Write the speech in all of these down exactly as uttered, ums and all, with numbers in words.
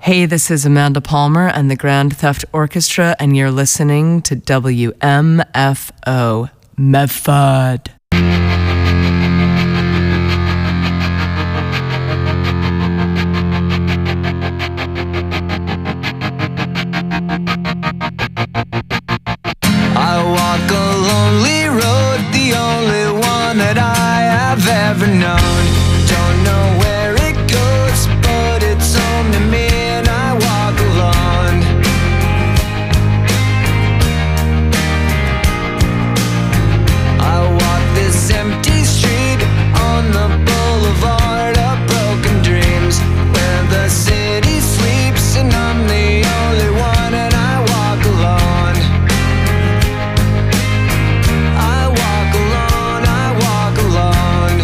Hey, this is Amanda Palmer and the Grand Theft Orchestra, and you're listening to W M F O Medford. I walk a lonely road, the only one that I have ever known. Don't know where it goes, but it's home to me, and I walk alone. I walk this empty street on the boulevard of broken dreams, where the city sleeps and I'm the only one, and I walk alone. I walk alone, I walk alone.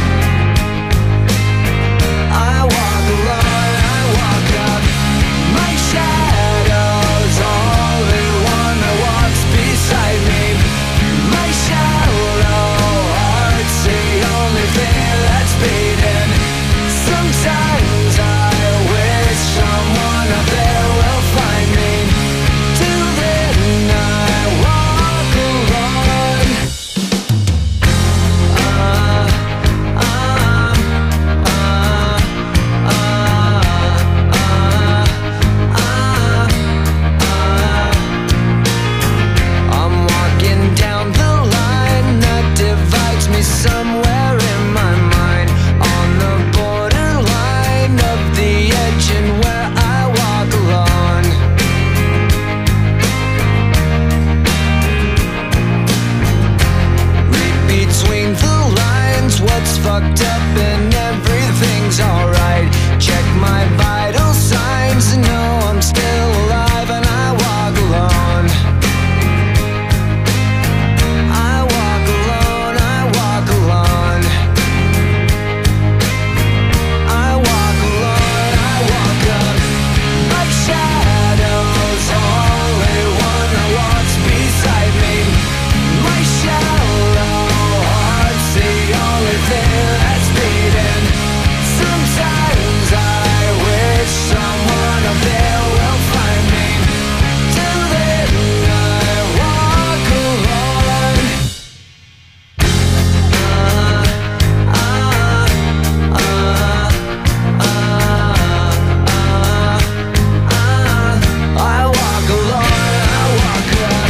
I walk alone, I walk up. My shadow's only one that walks beside me. My shallow heart's the only thing that's beating. Sometimes I wish someone up there will find me. Till then I walk alone. Uh, uh, uh, uh, uh, uh. I'm walking down the line that divides me somewhere in my mind, on the borderline of the edge and where I walk alone. Read between the lines what's fucked up and everything's alright. Check my vital signs and know I'm still alive, and I walk alone. I walk alone, I walk alone. I walk alone, I walk up. My shadow's only one that walks beside me. My shallow heart's the only thing that's beating. Sometimes I wish someone up there will find me. Till then I walk alone. Uh, uh, uh, uh, uh, I walk alone, I walk up.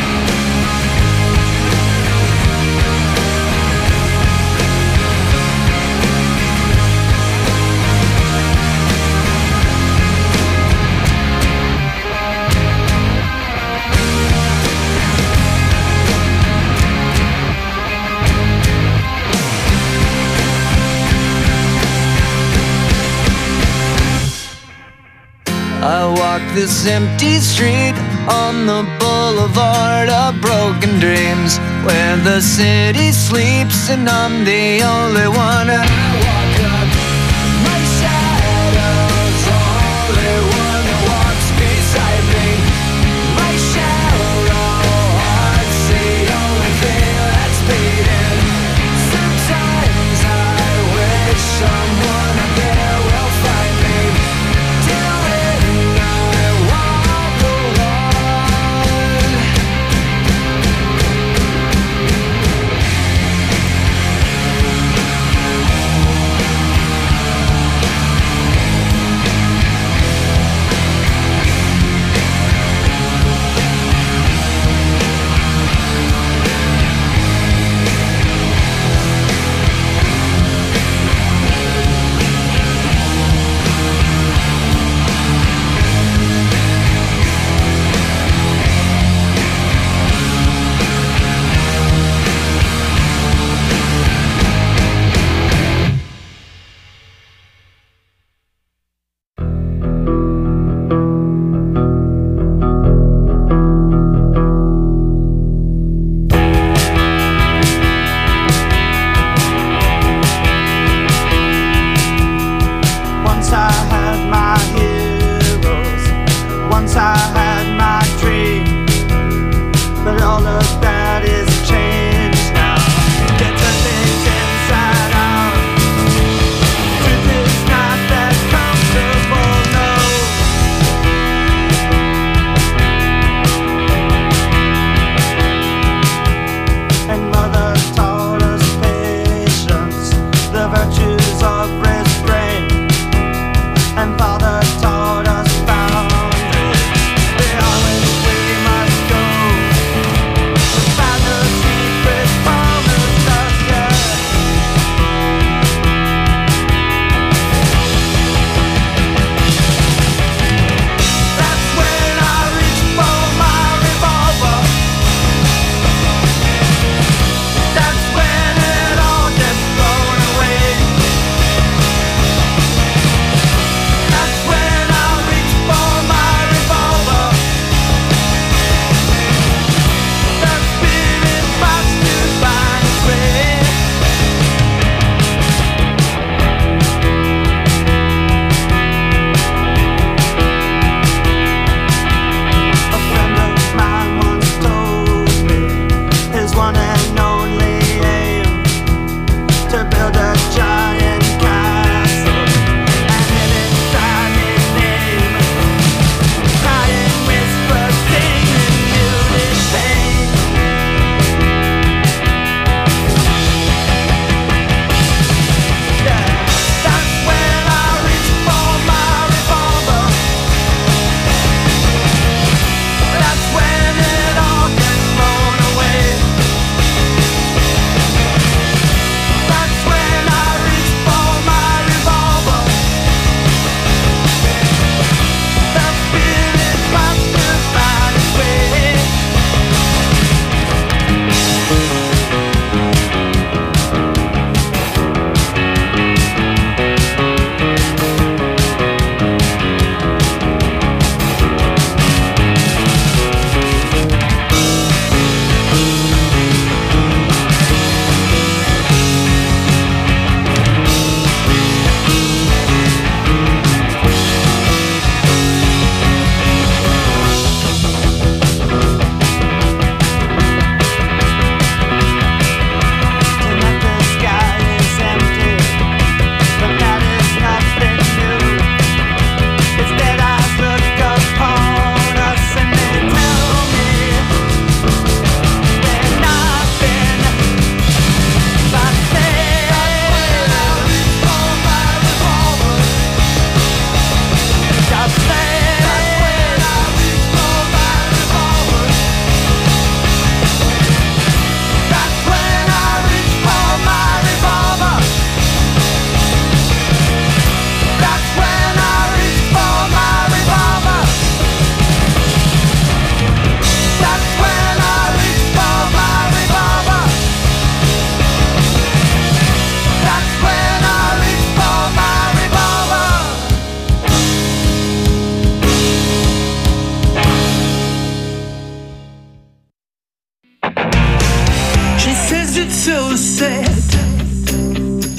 I walk this empty street on the boulevard of broken dreams, where the city sleeps and I'm the only one, and I walk up. My shadow's only one that walks beside me. My shallow heart's the only thing that's beating. Sometimes I wish someone up there will find me. Till then I walk alone.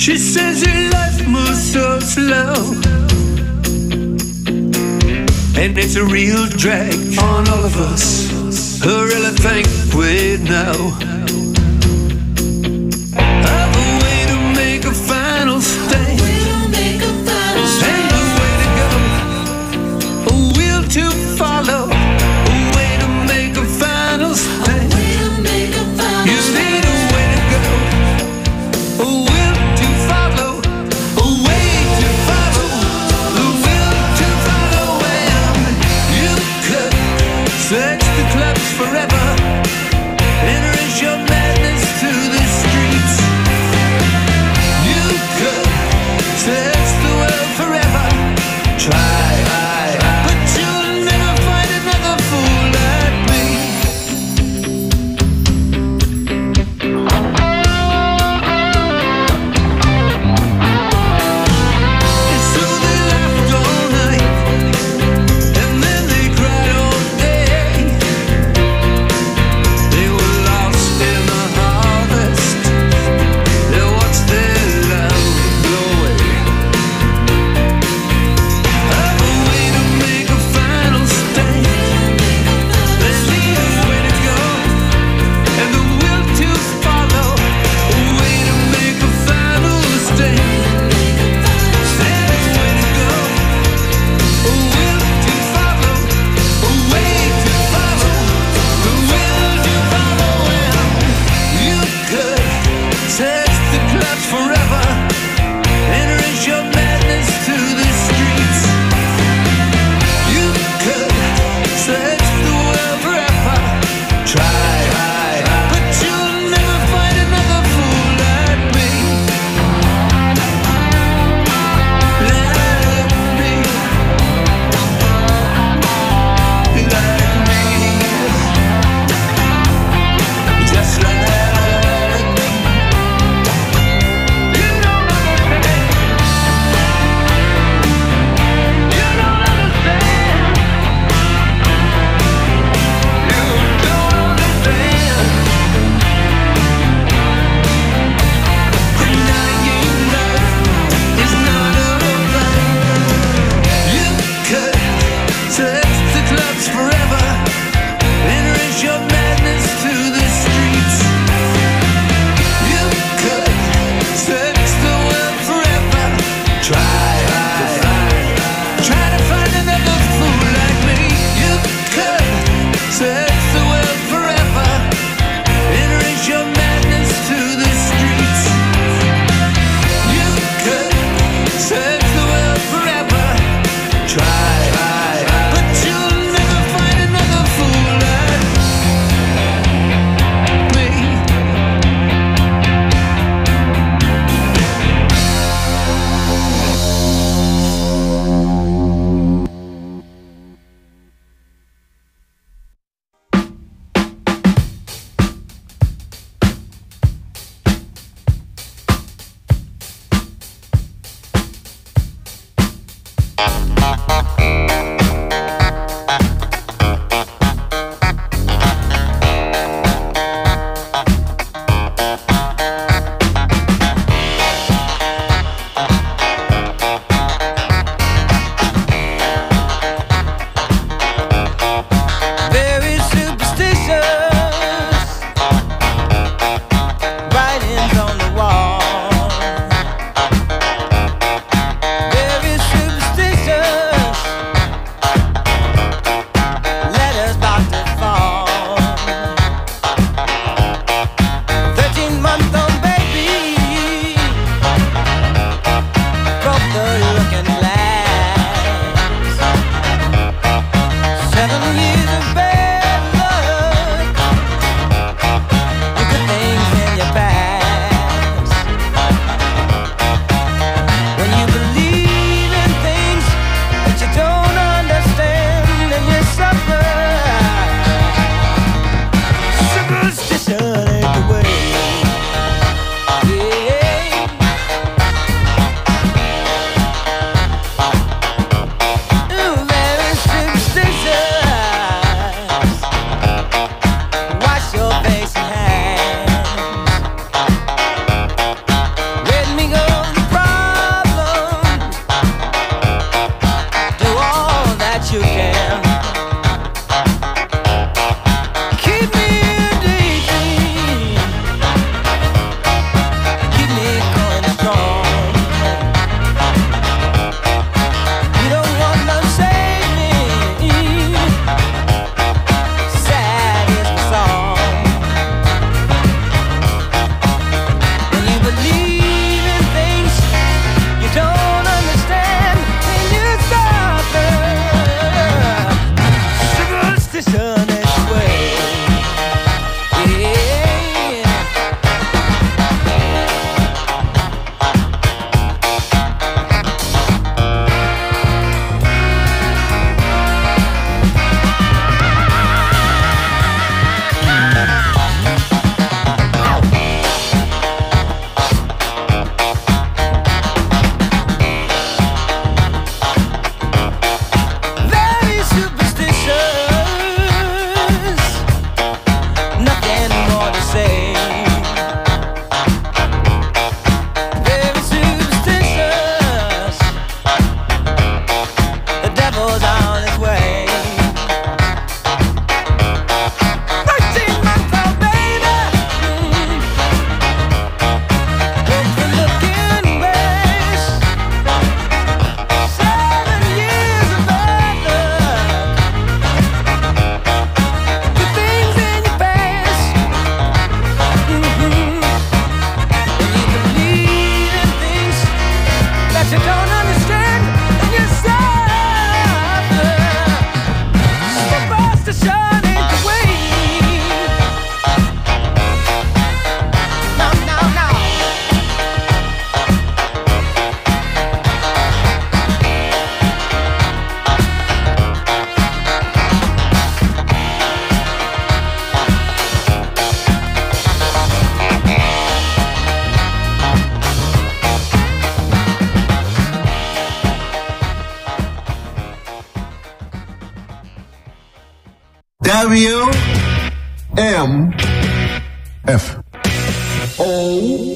She says her life moves so slow, and it's a real drag on all of us who really think we know of a way to make a final stand, and a way to go, a will to follow, a way to make a final stand. You need a way to go, a will to follow, a way to follow, a will to follow. And you could search the clubs forever, enter a show W M F O.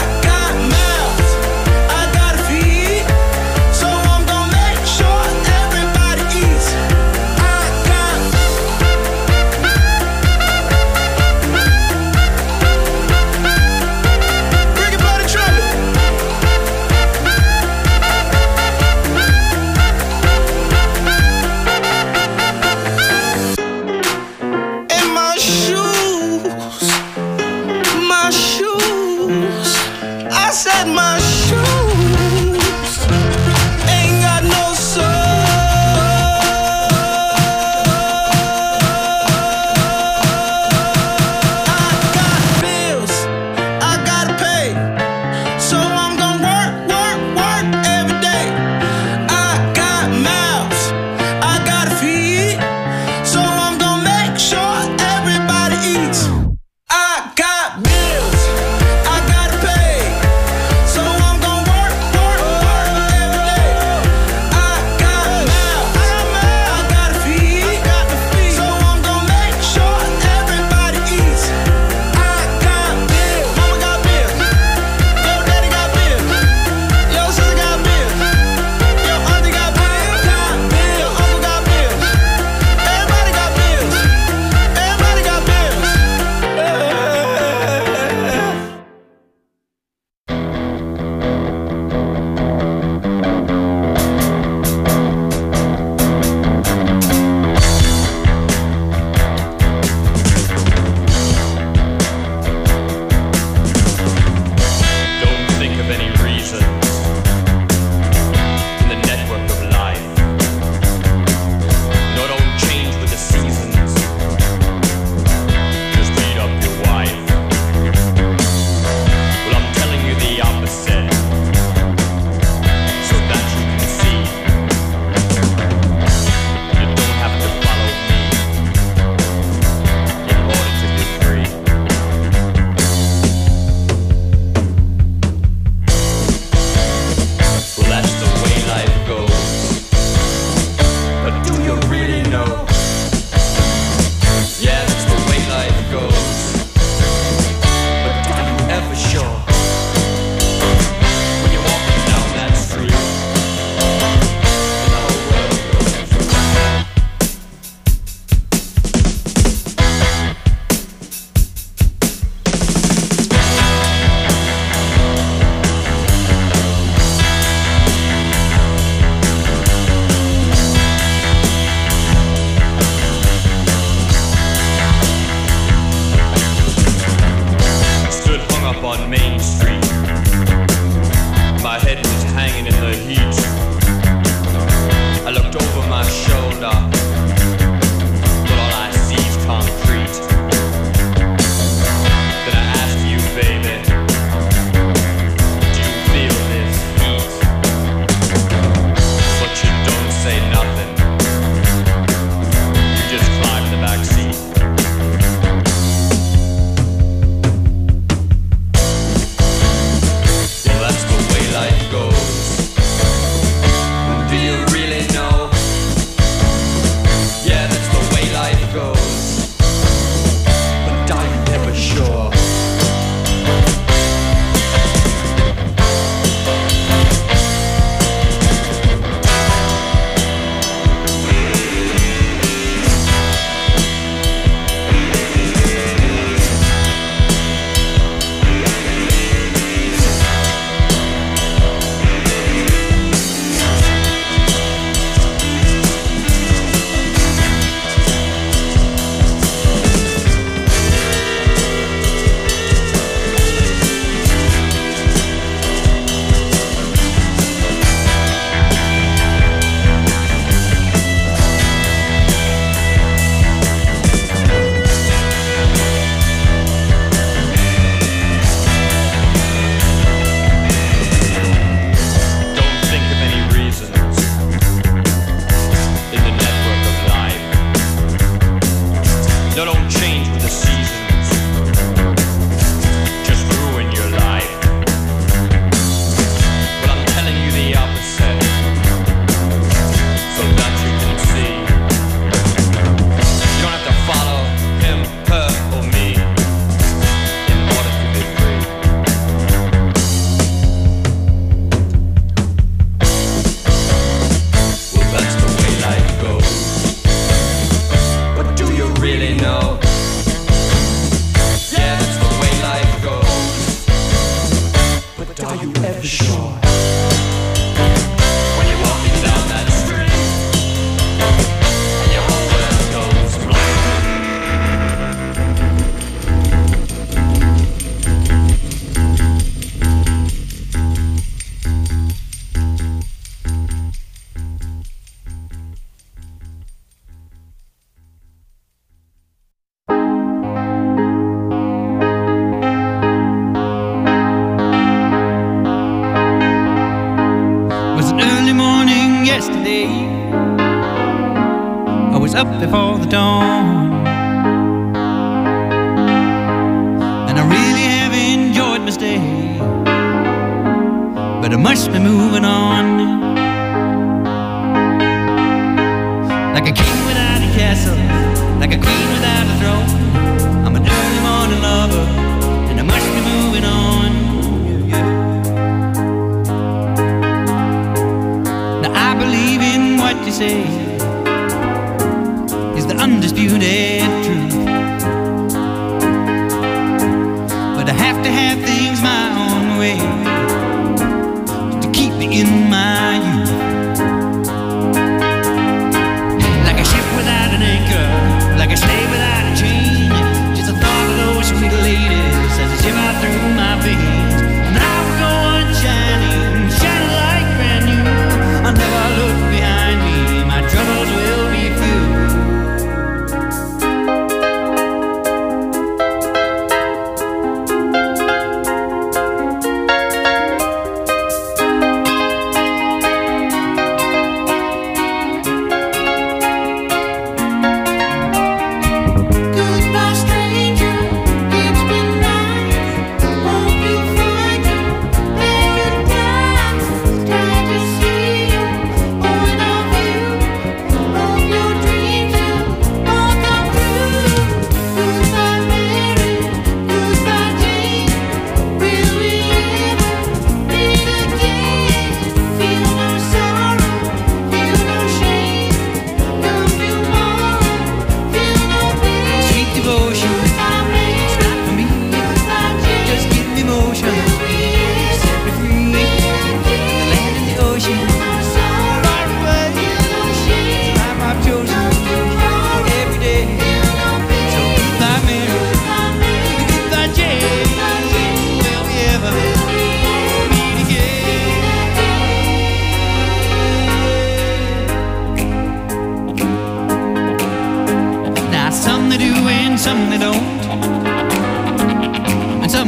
Sure. on Main Street. My head was hanging in the heat. I looked over my shoulder, but all I see is concrete. Then I asked you, baby, do you feel this heat? But you don't say nothing. You just climb the back seat. Yeah, that's the way life goes. Do you really know? Yeah, that's the way life goes. But I'm never sure.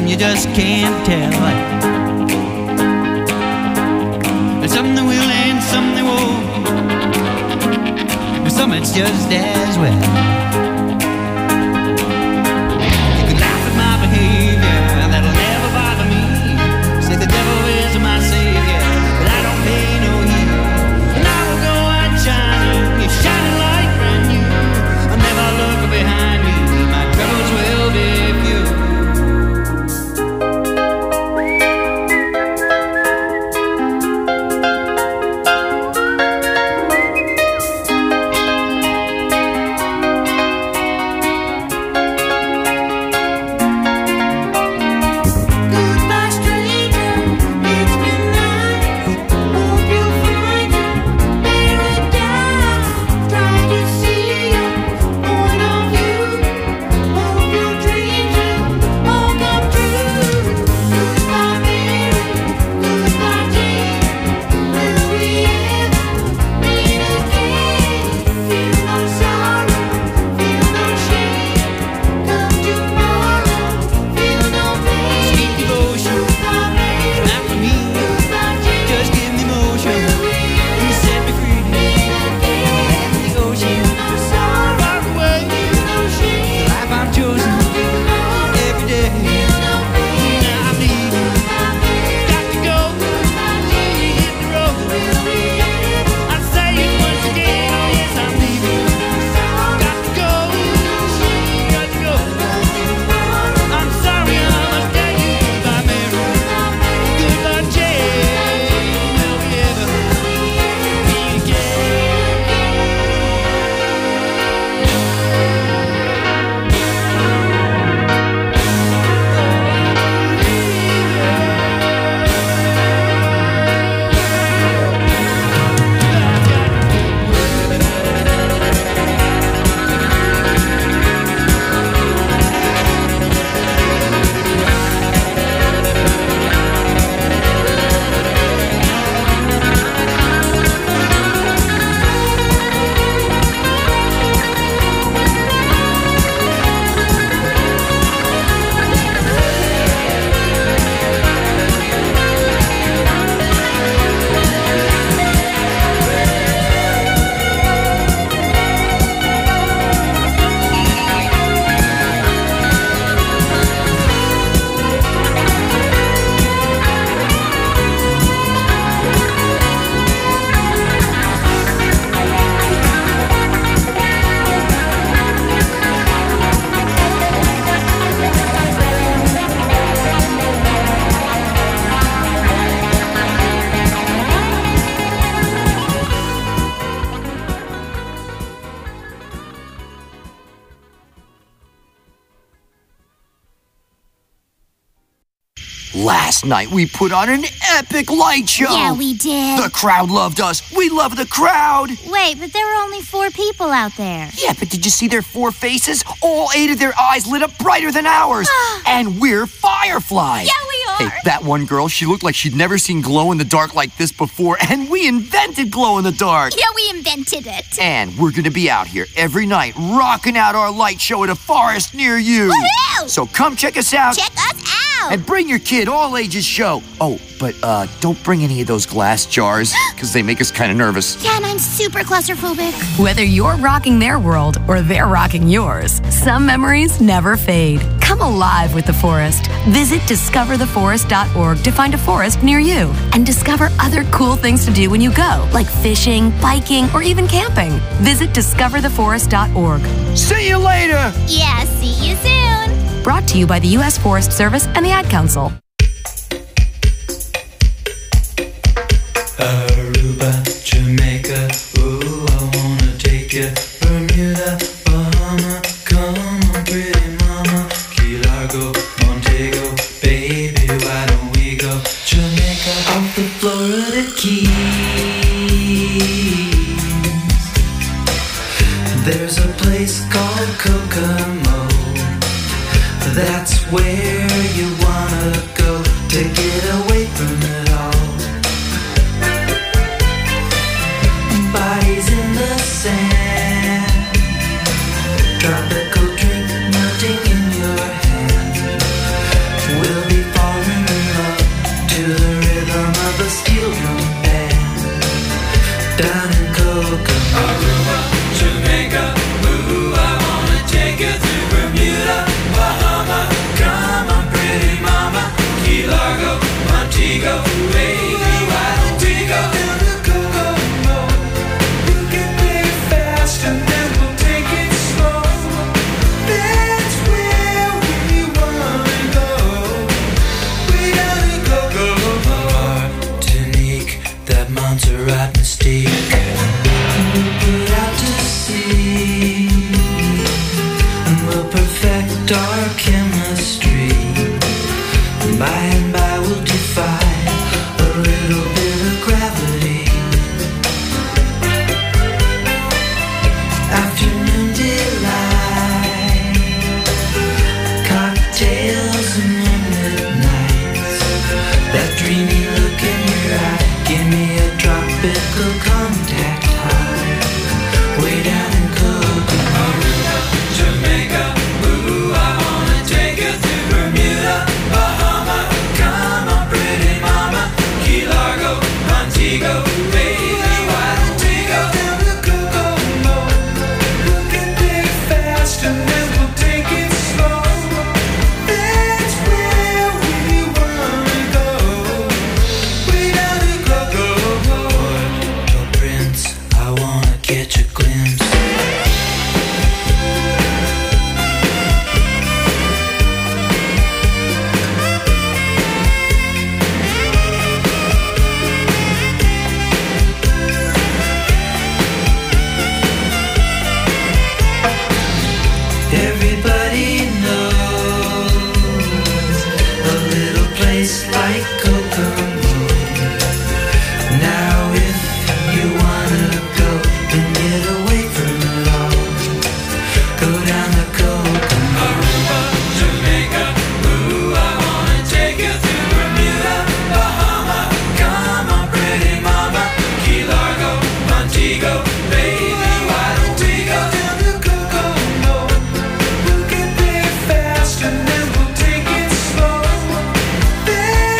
them, you just can't tell. And some they will and some they won't. And some it's just as well. You can laugh at my behavior, that'll never bother me. Say the devil is my savior, but I don't pay no heed. And I will go out shining, it's shining like brand new. I'll never look behind me, my troubles will be few. Last night we put on an epic light show. Yeah, we did. The crowd loved us. We love the crowd. Wait, but there were only four people out there. Yeah, but did you see their four faces? All eight of their eyes lit up brighter than ours. And we're fireflies. Yeah, we are. Hey, that one girl, she looked like she'd never seen glow in the dark like this before, and we invented glow in the dark. Yeah, we invented it. And we're gonna be out here every night rocking out our light show at a forest near you. Woohoo! So come check us out. Check us out. And bring your kid, all ages show. Oh, but uh, don't bring any of those glass jars, because they make us kind of nervous. Yeah, and I'm super claustrophobic. Whether you're rocking their world or they're rocking yours, some memories never fade. Come alive with the forest. Visit discover the forest dot org to find a forest near you and discover other cool things to do when you go, like fishing, biking, or even camping. Visit discover the forest dot org. See you later! Yeah, see you soon. Brought to you by the U S Forest Service and the Ad Council. Aruba, Jamaica, ooh, I wanna take you. Bermuda, Bahama, come on, pretty mama. Key Largo, Montego, baby, why don't we go? Jamaica, off the Florida Keys. There's a place called Kokomo. That's where you wanna go to get away from it all. Bodies in the sand, tropical drink melting in your hand. We'll chemistry. By and by we'll defy a little bit of gravity. Afternoon delight, cocktails and moonlit nights. That dreamy look in your eye, give me a tropical contact high. Way down in Kokomo, Jamaica, ooh, I wanna take you to Bermuda, Bahama, come on pretty mama, Key Largo, Montego, baby, why don't we go down to Kokomo? We'll get there fast and then we'll take it slow. That's where we wanna go, way down to Kokomo. Oh, Prince, I wanna catch a glimpse. Everybody knows a little place like Kokomo. Now if you wanna go and get away from it all, go down to Kokomo. Aruba, Jamaica, ooh, I wanna take you to Bermuda, Bahama, come on pretty mama, Key Largo, Montego, baby, why don't we go down to Kokomo? We'll get there fast and then we'll take it slow. That's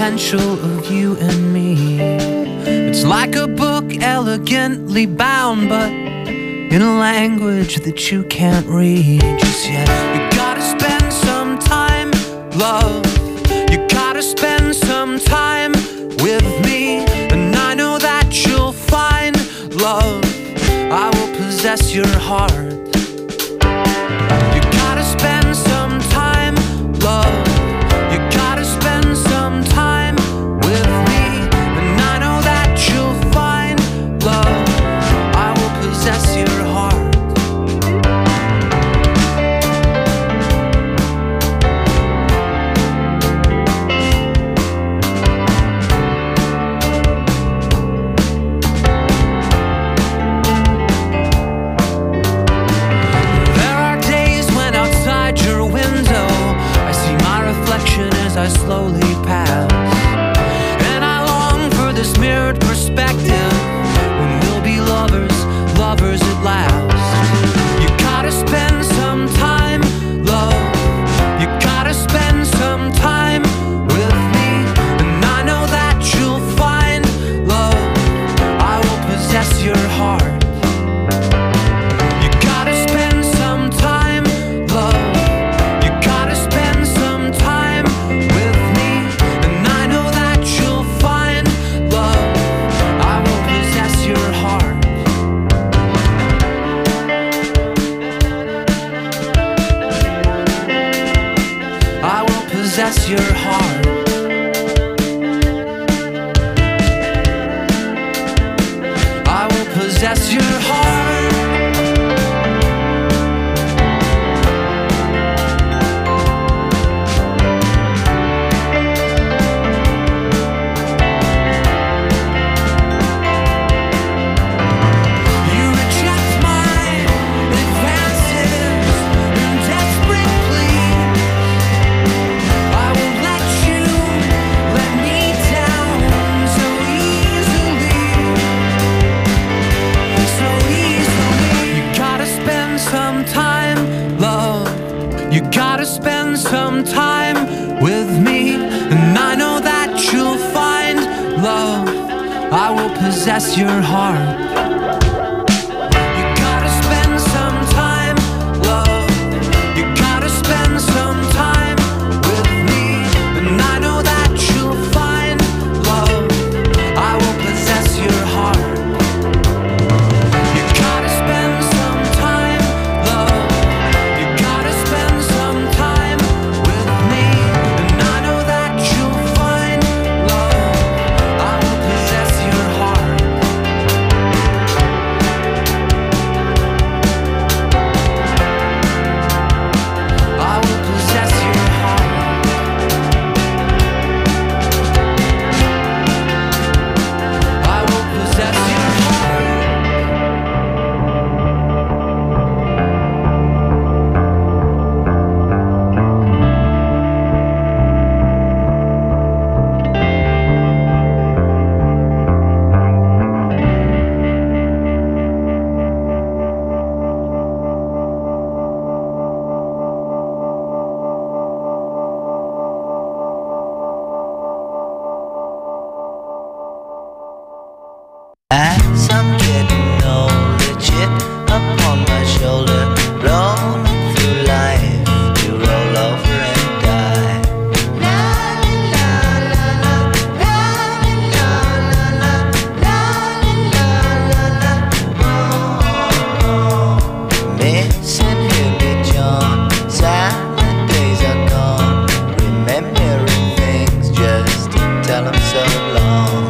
potential of you and me. It's like a book elegantly bound, but in a language that you can't read just yet. You gotta spend some time, love. You gotta spend some time with me, and I know that you'll find love. I will possess your heart. You gotta spend some time, love. You gotta spend some time with me, and I know that you'll find love. I will possess your heart. I slowly pass, and I long for this mirrored perspective when we'll be lovers, lovers at last. You gotta spend some time, love. You gotta spend some time with me, and I know that you'll find love. I will possess your heart. You gotta spend some time, love. You gotta spend some time with me, and I know that you'll find love. I will possess your heart. I will possess your heart. I will possess your heart. You gotta spend some time with me, and I know that you'll find love. I will possess your heart. You gotta spend some time, love. You gotta spend some time with me, and I know that you'll find love. I will possess your heart. You gotta spend some time, love. You gotta spend some time with me, and I know that you'll find love. I will possess your heart. I will possess your heart. I will possess your heart. As I'm getting older, chip upon my shoulder, rolling through life to roll over and die. La la la la la la la la la la la la. Oh, missing Hippie John, silent days are gone, remembering things just to tell them so long.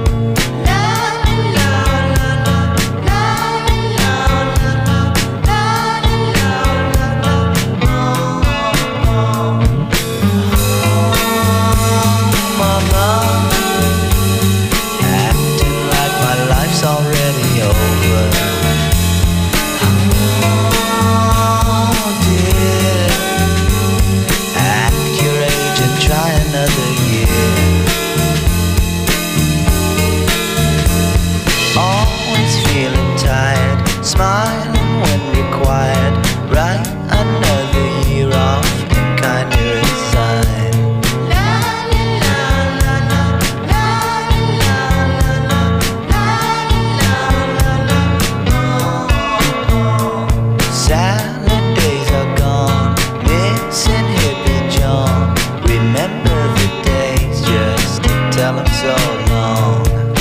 Already over. Oh dear, at your age and try another year. so long.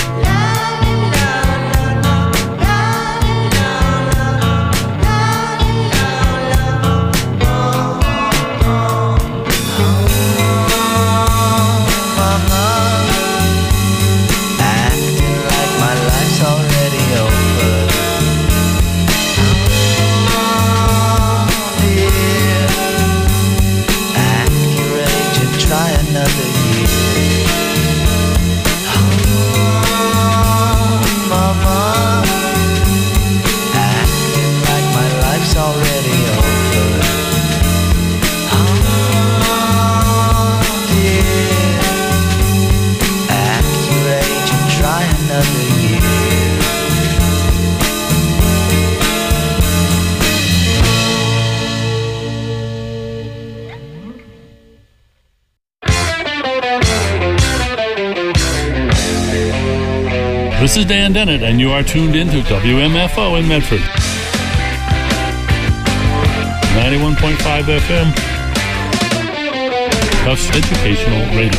This is Dan Dennett, and you are tuned into W M F O in Medford. ninety-one point five F M. Tufts Educational Radio.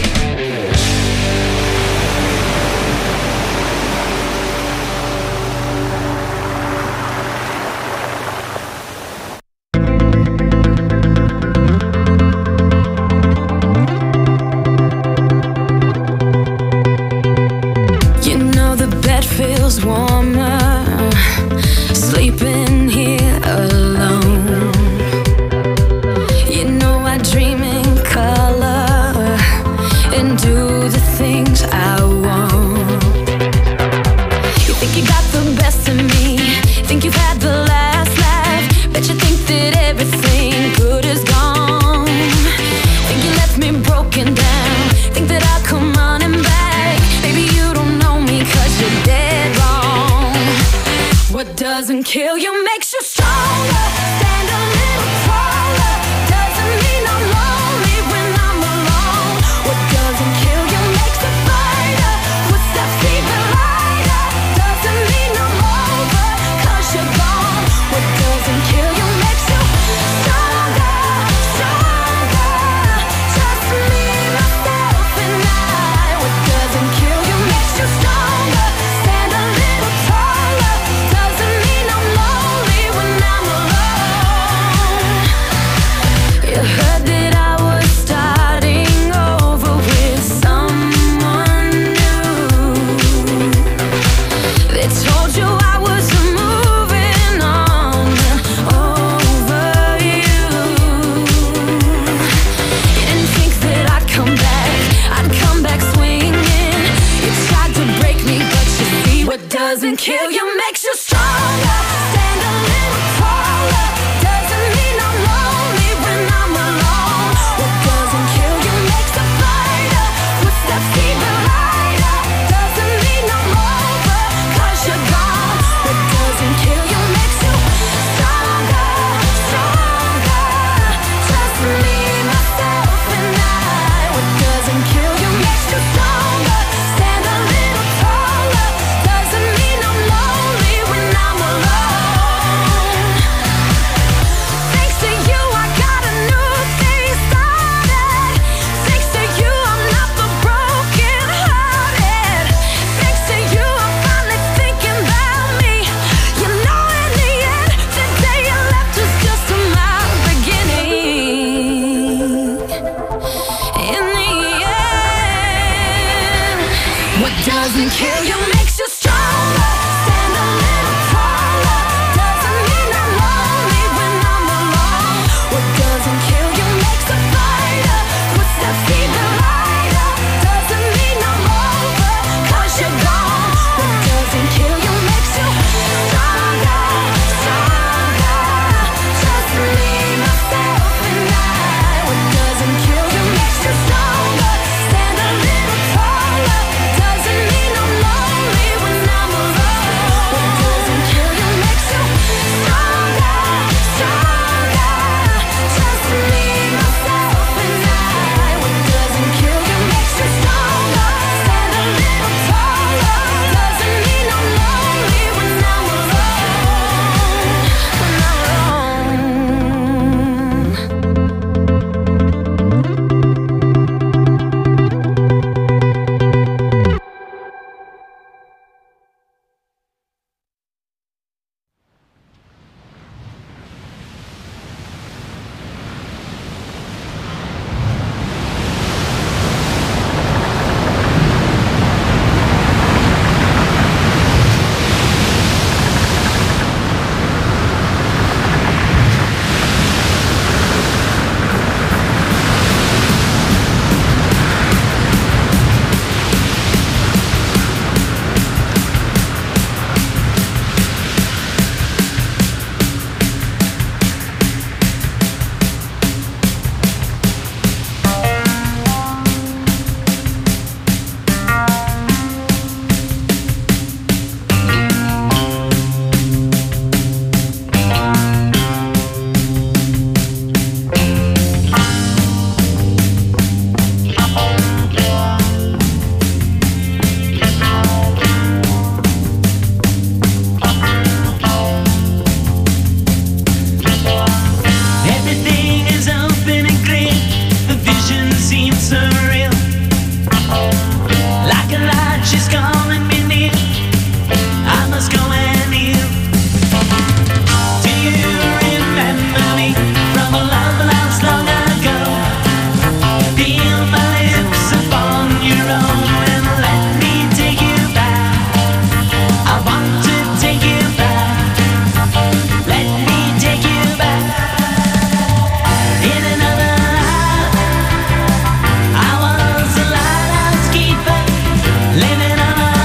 Stand a little taller, doesn't mean I'm lonely when she's calling me near. I must go and heal. Do you remember me from a love lost long ago? Peel my lips upon your own and let me take you back. I want to take you back. Let me take you back. In another life, I was a lighthouse keeper, living on a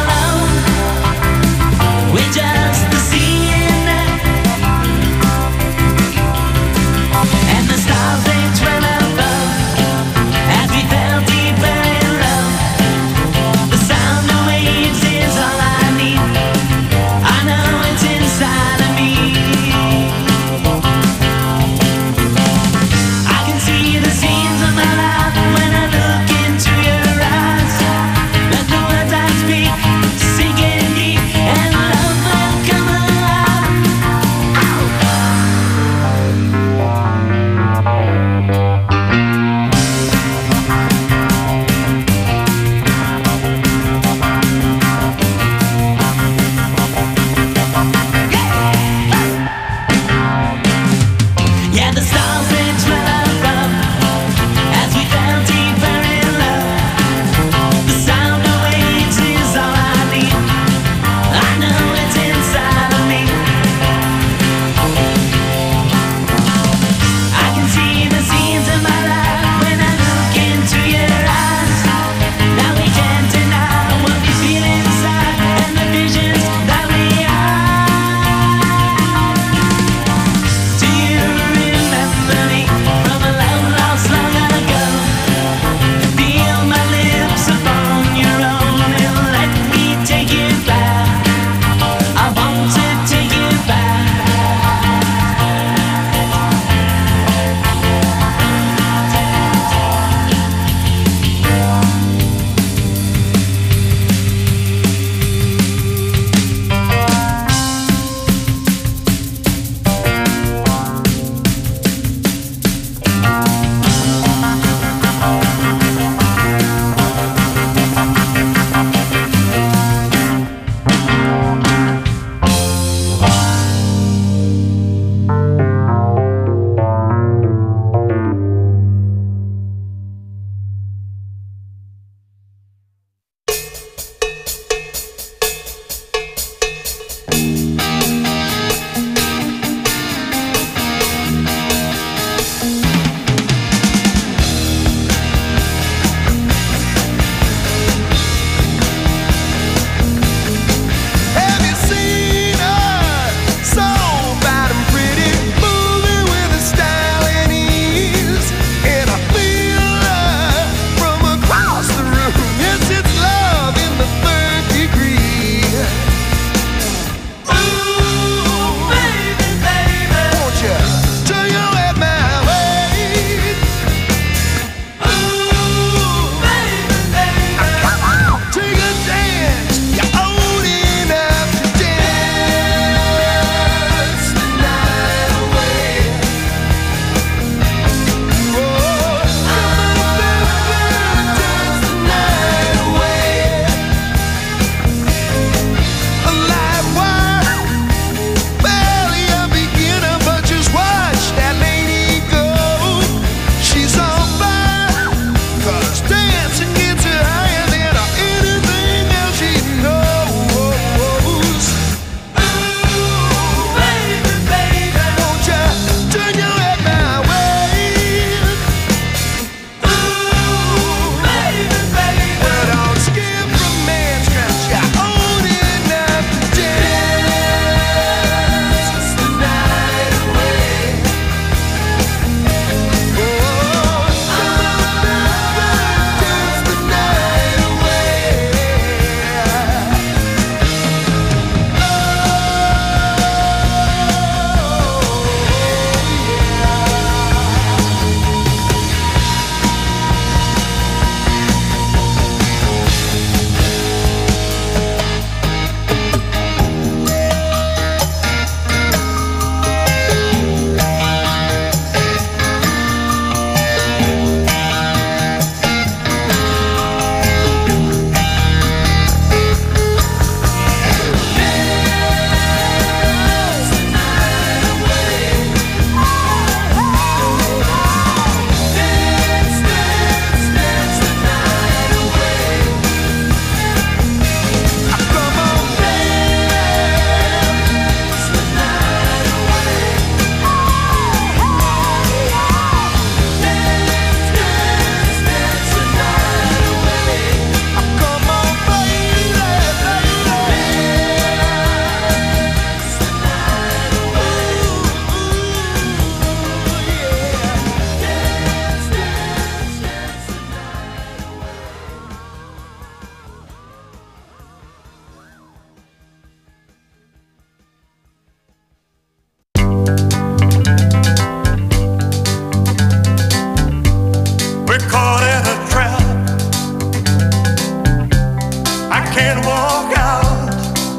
walk out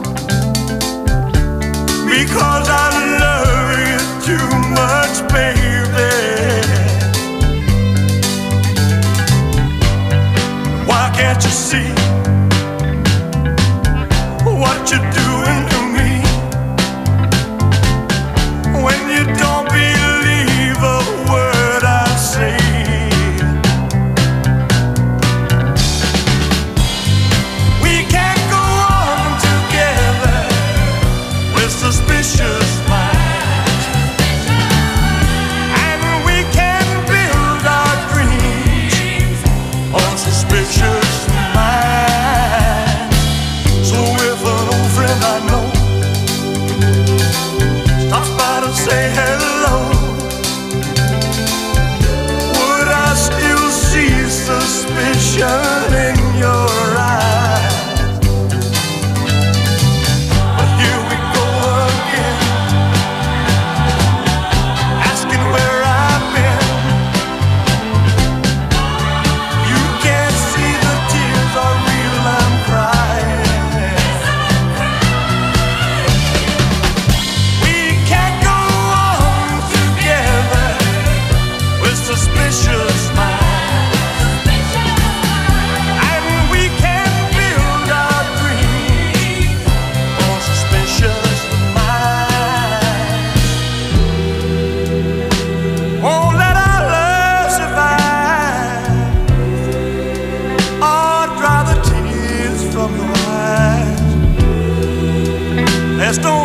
because I love you too much, baby. Why can't you see what you're doing to me when you don't believe a word I say? We can't go on together with suspicious minds, and we can build our dreams on suspicious minds. So if an old friend I know stops by to say hello, would I still see suspicion in your eyes? But here we go again, asking where I've been. You can't see the tears are real, I'm crying. We can't go on together with suspicious minds, and we can't build our dreams on suspicious minds. Won't let our love survive or dry the tears from your eyes. There's no